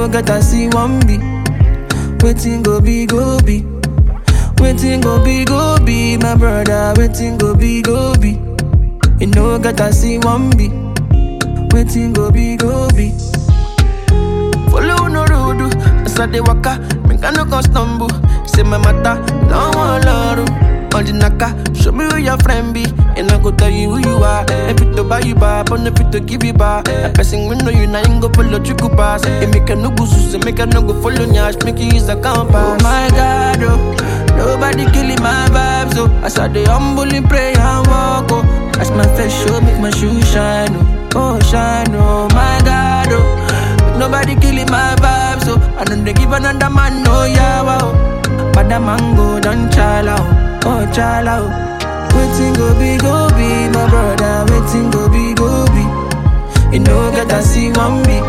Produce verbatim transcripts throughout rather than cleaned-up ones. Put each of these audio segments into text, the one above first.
no get I see one be. Waiting go be go be. Waiting go be go be, my brother. Waiting go be go be. You know get I see one be. Waiting go be go be. Follow no road, as I dey waka, make I no go stumble. Say my matter, don't want love. On the naka, show me who your friend be, and I go tell you who you are. If it to buy you back, but if it to give you back, a person we know you now ain't go follow you go pass. It make a no go sus, make a no go follow nyash, make you use a compass. Oh my God, oh, nobody killing my vibes, oh. As I dey humble in pray and walk, oh. As my face show, make my shoes shine, oh, oh shine, oh my God, oh. Nobody killing my vibes, so I don't they give another man no yeah, wow. But the mango done chala, oh chala. Waiting go be go be, my brother. Waiting go be go be. You know get I see one be.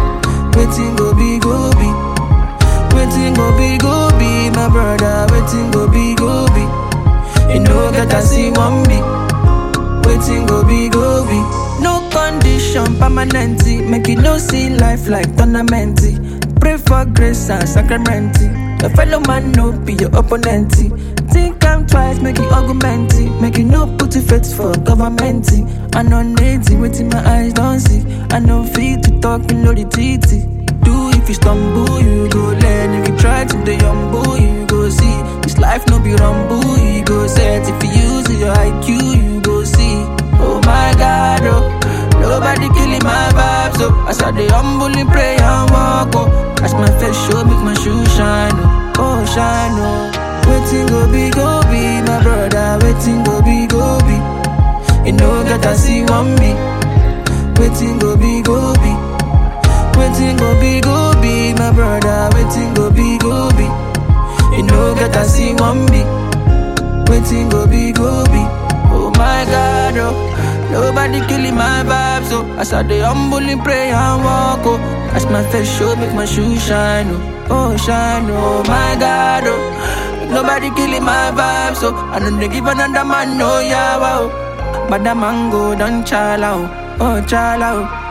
Waiting go be go be. Waiting go be go be, my brother. Waiting go be go be. You know get I see one be. Waiting go be go be. No condition permanent, make it no see life like tournament. Pray for grace and sacrament. Your fellow man no be your opponent. Think I'm twice, make it argument. Make it no put it faith for government. I know native, waiting my eyes don't see. I know fit to talk, you know the titty. Do if you stumble, you go learn. If you try to the humble, you go see. This life no be rumble, you go set. If you use your I Q, you go see. Oh my God, oh. Nobody killing my vibes, oh. As I dey humbly pray and walk, oh. As my face show, make my shoes shine, oh, oh shine, oh. Waiting go be, go be, my brother. Waiting go be, go be. You know get I see one be. Waiting go be, go be. Waiting go be, go be, my brother. Waiting go be, go be. You know get I see one be. Waiting go be, go be. Oh my God, oh. Nobody killing my vibes, oh. As I dey humbly pray and walk, oh. As my face show, make my shoes shine, oh, oh shine, oh my God, oh. Nobody killing my vibes, oh. I don't they give another man no yeah, wow. But the mango done chala, oh, oh chala, oh.